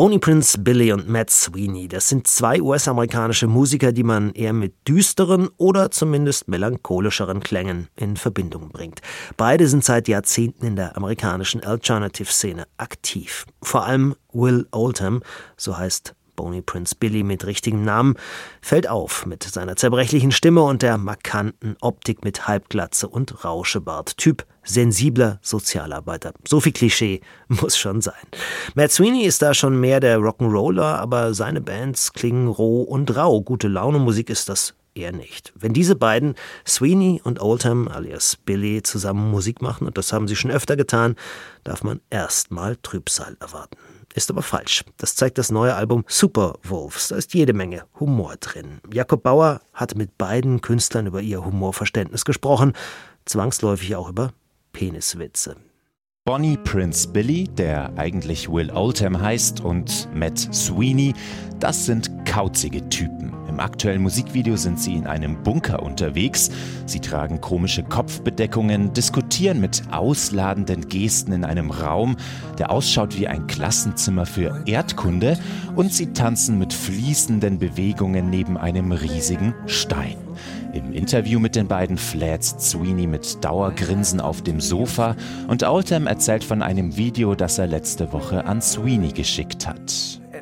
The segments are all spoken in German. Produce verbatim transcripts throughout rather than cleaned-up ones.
Boney Prince Billy und Matt Sweeney, das sind zwei U S-amerikanische Musiker, die man eher mit düsteren oder zumindest melancholischeren Klängen in Verbindung bringt. Beide sind seit Jahrzehnten in der amerikanischen Alternative-Szene aktiv. Vor allem Will Oldham, so heißt Boney Prince Billy mit richtigem Namen, fällt auf mit seiner zerbrechlichen Stimme und der markanten Optik mit Halbglatze und Rauschebart. Typ sensibler Sozialarbeiter. So viel Klischee muss schon sein. Matt Sweeney ist da schon mehr der Rock'n'Roller, aber seine Bands klingen roh und rau. Gute Laune-Musik ist das eher nicht. Wenn diese beiden, Sweeney und Oldham alias Billy, zusammen Musik machen, und das haben sie schon öfter getan, darf man erstmal Trübsal erwarten. Ist aber falsch. Das zeigt das neue Album Superwolves. Da ist jede Menge Humor drin. Jakob Bauer hat mit beiden Künstlern über ihr Humorverständnis gesprochen, zwangsläufig auch über Peniswitze. Boney Prince Billy, der eigentlich Will Oldham heißt, und Matt Sweeney, das sind kauzige Typen. Im aktuellen Musikvideo sind sie in einem Bunker unterwegs. Sie tragen komische Kopfbedeckungen, diskutieren mit ausladenden Gesten in einem Raum, der ausschaut wie ein Klassenzimmer für Erdkunde, und sie tanzen mit fließenden Bewegungen neben einem riesigen Stein. Im Interview mit den beiden fläzt Sweeney mit Dauergrinsen auf dem Sofa und Oldham erzählt von einem Video, das er letzte Woche an Sweeney geschickt hat.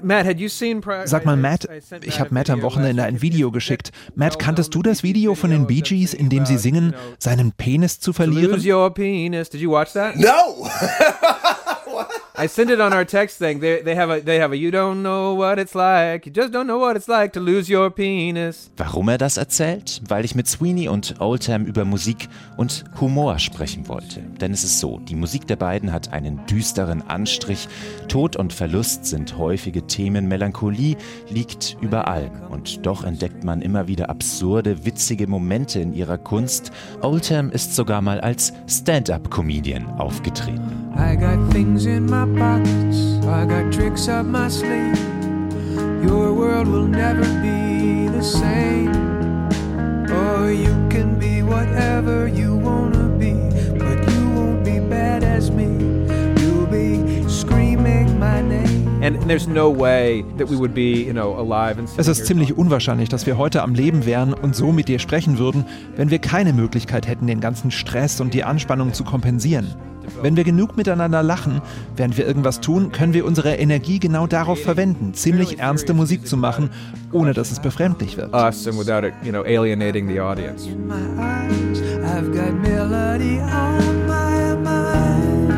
Sag mal, Matt, ich habe Matt am Wochenende ein Video geschickt. Matt, kanntest du das Video von den Bee Gees, in dem sie singen, seinen Penis zu verlieren? Lose your penis. Did you watch that? No! I sent it on our text thing. They, they have a, they have a, you don't know what it's like, you just don't know what it's like to lose your penis. Warum er das erzählt? Weil ich mit Sweeney und Oldham über Musik und Humor sprechen wollte. Denn es ist so, die Musik der beiden hat einen düsteren Anstrich. Tod und Verlust sind häufige Themen, Melancholie liegt überall. Und doch entdeckt man immer wieder absurde, witzige Momente in ihrer Kunst. Oldham ist sogar mal als Stand-up-Comedian aufgetreten. I got things in my pockets, I got tricks up my sleeve. Your world will never be the same. Or you can be whatever you wanna be, but you won't be bad as me. You'll be screaming my name. And there's no way that we would be, you know, alive and Es ist ziemlich unwahrscheinlich, dass wir heute am Leben wären und so mit dir sprechen würden, wenn wir keine Möglichkeit hätten, den ganzen Stress und die Anspannung zu kompensieren. Wenn wir genug miteinander lachen, während wir irgendwas tun, können wir unsere Energie genau darauf verwenden, ziemlich ernste Musik zu machen, ohne dass es befremdlich wird. us and without it, you know, alienating the audience. In my eyes, I've got melody on my mind.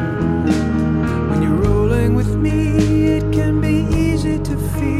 When you're rolling with me, it can be easy to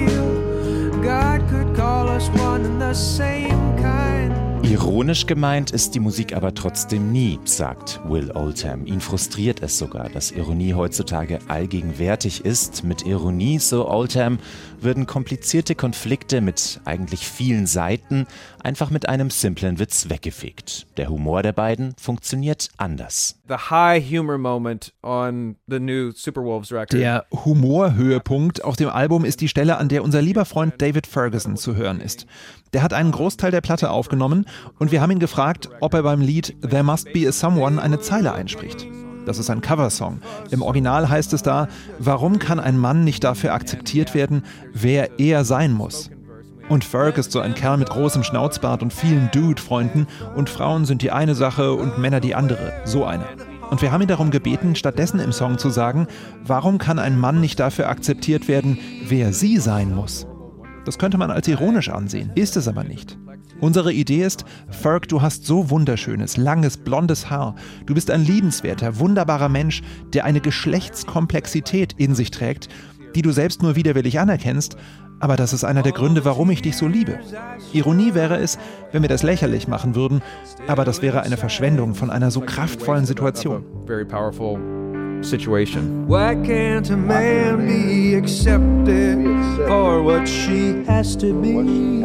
feel God could call us one and the same kind. Ironisch gemeint ist die Musik aber trotzdem nie, sagt Will Oldham. Ihn frustriert es sogar, dass Ironie heutzutage allgegenwärtig ist. Mit Ironie, so Oldham, würden komplizierte Konflikte mit eigentlich vielen Seiten einfach mit einem simplen Witz weggefegt. Der Humor der beiden funktioniert anders. The high humor moment on the new Superwolves record. Der Humorhöhepunkt auf dem Album ist die Stelle, an der unser lieber Freund David Ferguson zu hören ist. Der hat einen Großteil der Platte aufgenommen und wir haben ihn gefragt, ob er beim Lied There Must Be a Someone eine Zeile einspricht. Das ist ein Coversong. Im Original heißt es da, warum kann ein Mann nicht dafür akzeptiert werden, wer er sein muss? Und Ferg ist so ein Kerl mit großem Schnauzbart und vielen Dude-Freunden und Frauen sind die eine Sache und Männer die andere, so einer. Und wir haben ihn darum gebeten, stattdessen im Song zu sagen, warum kann ein Mann nicht dafür akzeptiert werden, wer sie sein muss? Das könnte man als ironisch ansehen, ist es aber nicht. Unsere Idee ist, Ferg, du hast so wunderschönes, langes, blondes Haar. Du bist ein liebenswerter, wunderbarer Mensch, der eine Geschlechtskomplexität in sich trägt, die du selbst nur widerwillig anerkennst, aber das ist einer der Gründe, warum ich dich so liebe. Ironie wäre es, wenn wir das lächerlich machen würden, aber das wäre eine Verschwendung von einer so kraftvollen Situation. Very powerful situation. Why can't a man be accepted for what she has to be?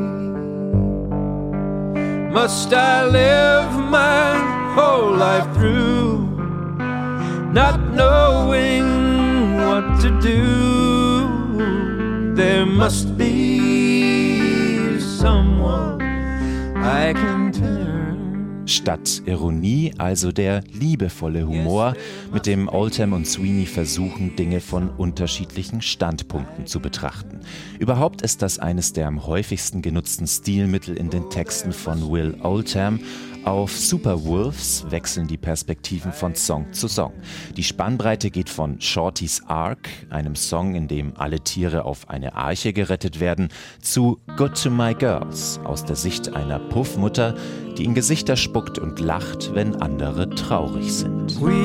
Must I live my whole life through not knowing what to do? There must be someone I can turn Statt Ironie also der liebevolle Humor, mit dem Oldham und Sweeney versuchen, Dinge von unterschiedlichen Standpunkten zu betrachten. Überhaupt ist das eines der am häufigsten genutzten Stilmittel in den Texten von Will Oldham. Auf Superwolves wechseln die Perspektiven von Song zu Song. Die Spannbreite geht von Shorty's Ark, einem Song, in dem alle Tiere auf eine Arche gerettet werden, zu Good to My Girls, aus der Sicht einer Puffmutter, die in Gesichter spuckt und lacht, wenn andere traurig sind. We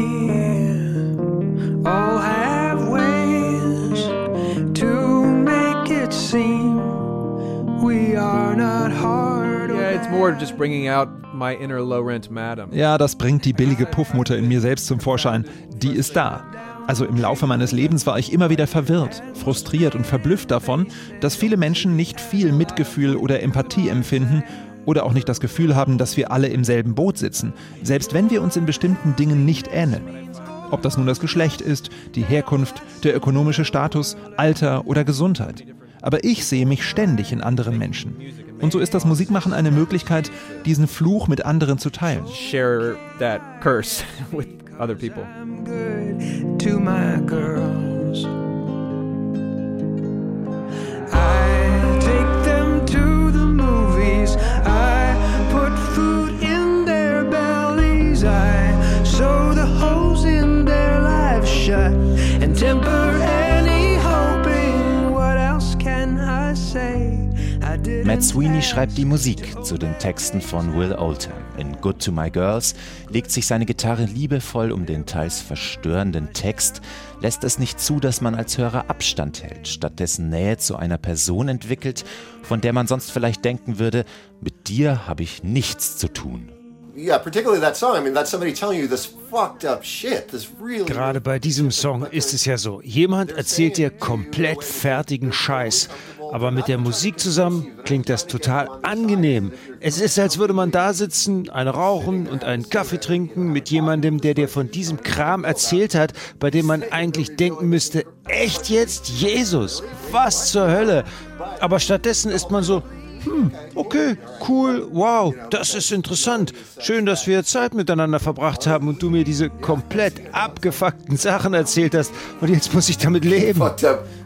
all have ways to make it seem we are not hard. Yeah, it's more just bringing out my inner low-rent madam. Ja, das bringt die billige Puffmutter in mir selbst zum Vorschein. Die ist da. Also im Laufe meines Lebens war ich immer wieder verwirrt, frustriert und verblüfft davon, dass viele Menschen nicht viel Mitgefühl oder Empathie empfinden oder auch nicht das Gefühl haben, dass wir alle im selben Boot sitzen, selbst wenn wir uns in bestimmten Dingen nicht ähneln. Ob das nun das Geschlecht ist, die Herkunft, der ökonomische Status, Alter oder Gesundheit. Aber ich sehe mich ständig in anderen Menschen. Und so ist das Musikmachen eine Möglichkeit, diesen Fluch mit anderen zu teilen. Share that curse with other people. I'm good to my girls. I take them to the movies. I put food in their bellies. I sew the holes in their lives shut and temper any hoping. What else can I say? Matt Sweeney schreibt die Musik zu den Texten von Will Oldham. In Good to My Girls legt sich seine Gitarre liebevoll um den teils verstörenden Text, lässt es nicht zu, dass man als Hörer Abstand hält, stattdessen Nähe zu einer Person entwickelt, von der man sonst vielleicht denken würde, mit dir habe ich nichts zu tun. Gerade bei diesem Song ist es ja so, jemand erzählt dir komplett fertigen Scheiß, aber mit der Musik zusammen klingt das total angenehm. Es ist, als würde man da sitzen, eine rauchen und einen Kaffee trinken mit jemandem, der dir von diesem Kram erzählt hat, bei dem man eigentlich denken müsste, echt jetzt? Jesus, was zur Hölle? Aber stattdessen ist man so, Hm, okay, cool, wow, das ist interessant. Schön, dass wir Zeit miteinander verbracht haben und du mir diese komplett abgefuckten Sachen erzählt hast und jetzt muss ich damit leben. So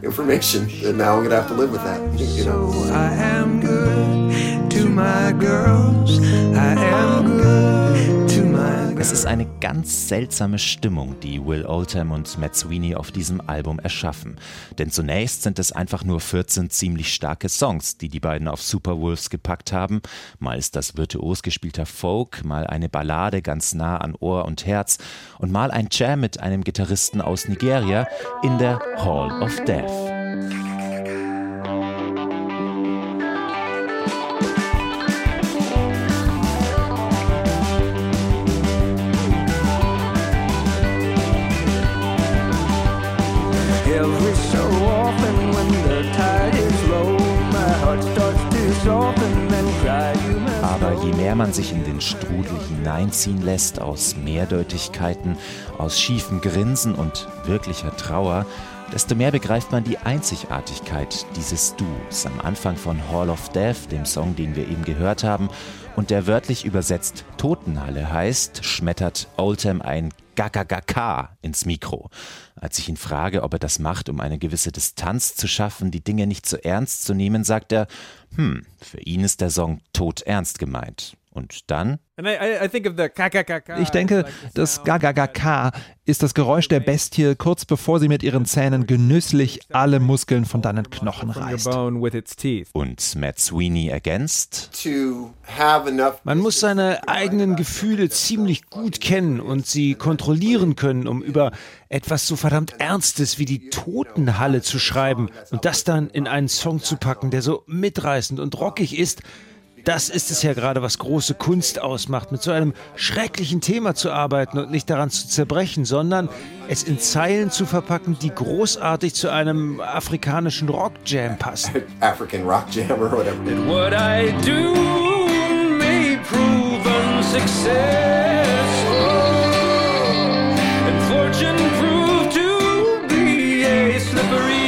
I am good to my girls. I am good to my girls. Es ist eine ganz seltsame Stimmung, die Will Oldham und Matt Sweeney auf diesem Album erschaffen. Denn zunächst sind es einfach nur vierzehn ziemlich starke Songs, die die beiden auf Superwolves gepackt haben. Mal ist das virtuos gespielter Folk, mal eine Ballade ganz nah an Ohr und Herz und mal ein Jam mit einem Gitarristen aus Nigeria in der Hall of Death. Every so often when the tide is low, my heart starts to soften and cry. Aber je mehr man sich in den Strudel hineinziehen lässt aus Mehrdeutigkeiten, aus schiefem Grinsen und wirklicher Trauer, desto mehr begreift man die Einzigartigkeit dieses Duos am Anfang von Hall of Death, dem Song, den wir eben gehört haben, und der wörtlich übersetzt Totenhalle heißt, schmettert Oldham ein Gagagaka ins Mikro. Als ich ihn frage, ob er das macht, um eine gewisse Distanz zu schaffen, die Dinge nicht so ernst zu nehmen, sagt er, hm, für ihn ist der Song todernst gemeint. Und dann? Ich denke, das Gagagaka ist das Geräusch der Bestie, kurz bevor sie mit ihren Zähnen genüsslich alle Muskeln von deinen Knochen reißt. Und Matt Sweeney ergänzt: Man muss seine eigenen Gefühle ziemlich gut kennen und sie kontrollieren können, um über etwas so verdammt Ernstes wie die Totenhalle zu schreiben und das dann in einen Song zu packen, der so mitreißend und rockig ist. Das ist es ja gerade, was große Kunst ausmacht, mit so einem schrecklichen Thema zu arbeiten und nicht daran zu zerbrechen, sondern es in Zeilen zu verpacken, die großartig zu einem afrikanischen Rockjam passen. African Rockjam or whatever. And what I do may prove unsuccessful, and fortune prove to be a slippery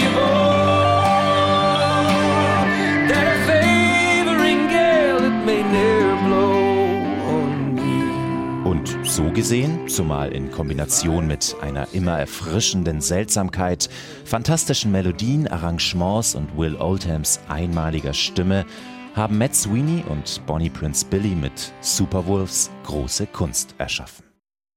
gesehen, zumal in Kombination mit einer immer erfrischenden Seltsamkeit, fantastischen Melodien, Arrangements und Will Oldhams einmaliger Stimme, haben Matt Sweeney und Bonnie Prince Billy mit Superwolves große Kunst erschaffen.